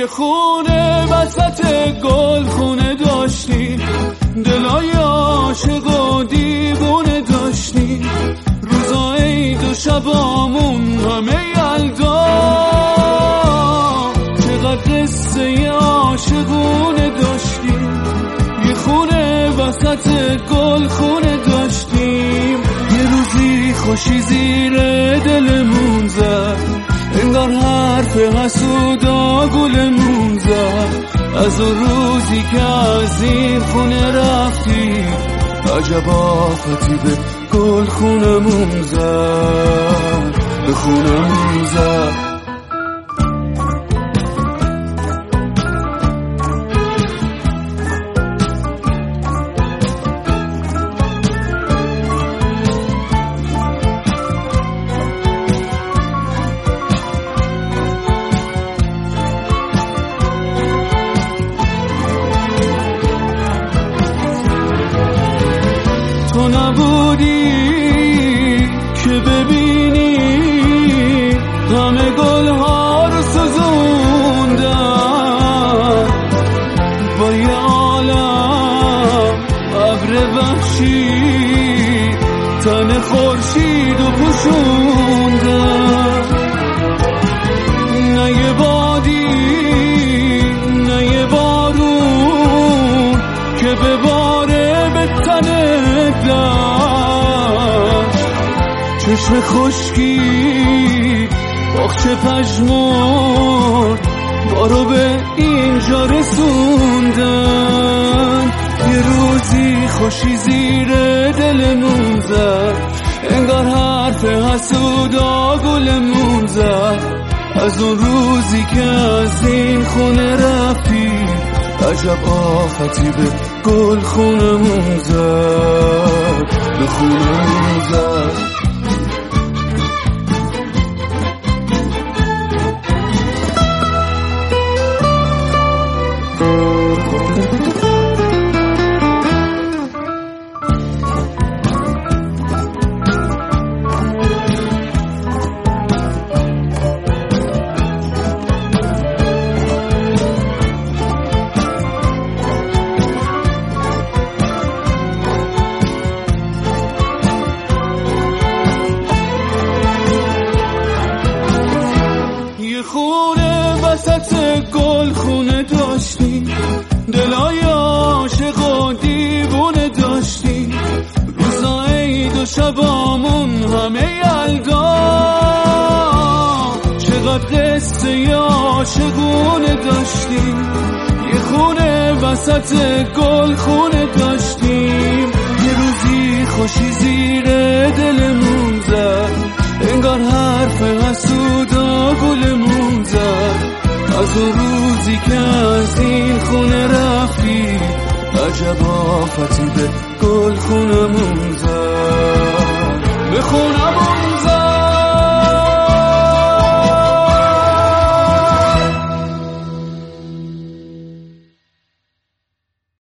یه خونه وسط گل خونه داشتی، دلای عاشق و دیوونه داشتی، روزا عید و شبامون همه یلدا، چقدر قصه عاشقونه داشتی. یه خونه وسط گل خونه داشتیم، یه روزی خوشی زیر دلمون زد، انگار حرف حسودا گلمون زد. از اون روزی که از این خونه رفتی، عجب آفتی به گل خونمون زد، به خونمون زد. تو نبودی که ببینی همه گلها رو سوزوندن، با یه عالم ابر وحشی تن خورشید و پوشوندن. نه یه بادی نه یه بارون که بباره به تن چشم خشکی باغچه پژمرد بارو به اینجا رسوندن. یه روزی خوشی زیر دلمون زد، انگار حرف حسودا گلمون زد. از اون روزی که از این خونه رفتی، عجب آفتی به گل خونمون زد، به خونمون زد. خونه وسط گل خونه داشتی، دلای عاشق و دیوونه داشتی، روزا عید و شبامون همه یلدا، چقدر قصه عاشقونه داشتی. یه خونه وسط گل خونه داشتیم، یه روزی خوشی زیر دلمون زد، انگار حرف حسودا گلمون زد. از اون روزی که از این خونه رفتی، عجب آفتی به گل خونمون زد، به خونمون